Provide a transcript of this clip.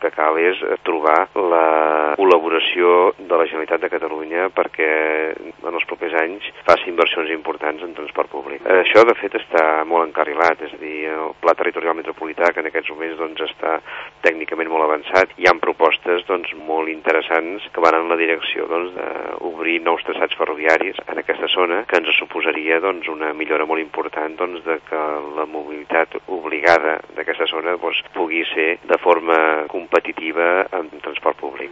que cal és trobar la col·laboració de la Generalitat de Catalunya perquè en els propers anys faci inversions importants en transport públic. Això, de fet, està molt encarrilat, és a dir, el Pla Territorial Metropolità, que en aquests moments està tècnicament molt avançat, hi ha propostes molt interessants que van en la direcció d'obrir nous traçats ferroviaris en aquesta zona, que ens suposaria una millora molt important de que la mobilitat obligada d'aquesta zona pugui ser de forma competitiva en transport públic.